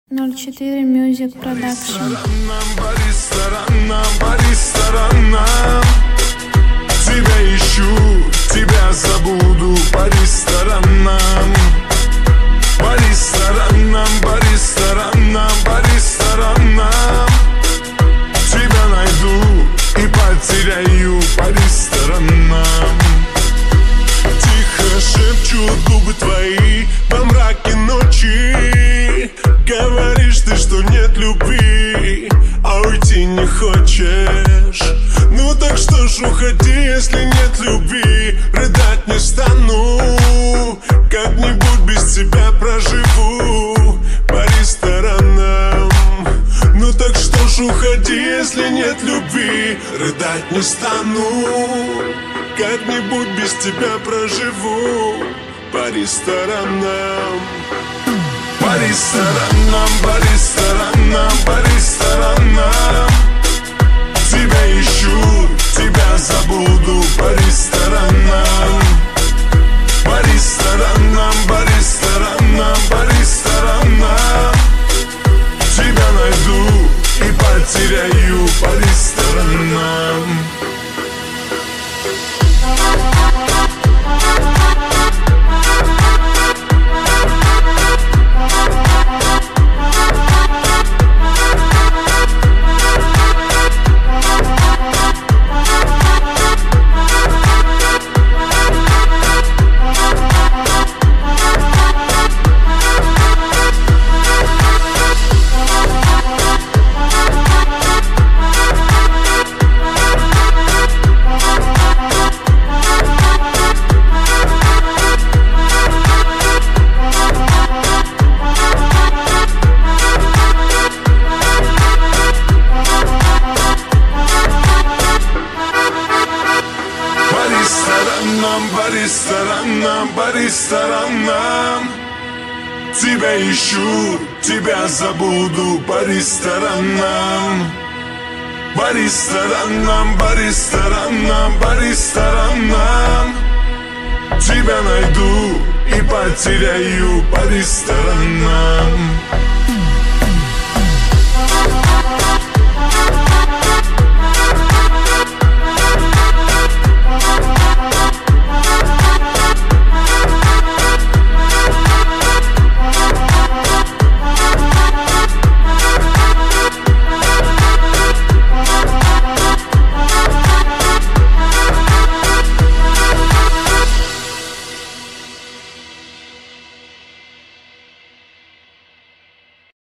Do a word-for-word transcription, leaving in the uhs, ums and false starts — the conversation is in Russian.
ноль четыре Music Production. По ресторанам, по ресторанам тебя ищу, тебя забуду. По ресторанам, по ресторанам, по ресторанам, по ресторанам тебя найду и потеряю. По ресторанам тихо шепчут губы твои во мраке ночи. Говоришь ты, что нет любви, а уйти не хочешь. Ну так что ж, уходи, если нет любви. Рыдать не стану, как-нибудь без тебя проживу. По ресторанам. Ну так что ж, уходи, если нет любви. Рыдать не стану, как-нибудь без тебя проживу. По ресторанам. По ресторанам, по ресторанам, по ресторанам тебя ищу, тебя забуду. По ресторанам, по ресторанам, по ресторанам, по ресторанам тебя найду и потеряю. По ресторанам. По ресторанам, по ресторанам тебя ищу, тебя забуду. По ресторанам, по ресторанам, по ресторанам, по ресторанам тебя найду и потеряю. По ресторанам.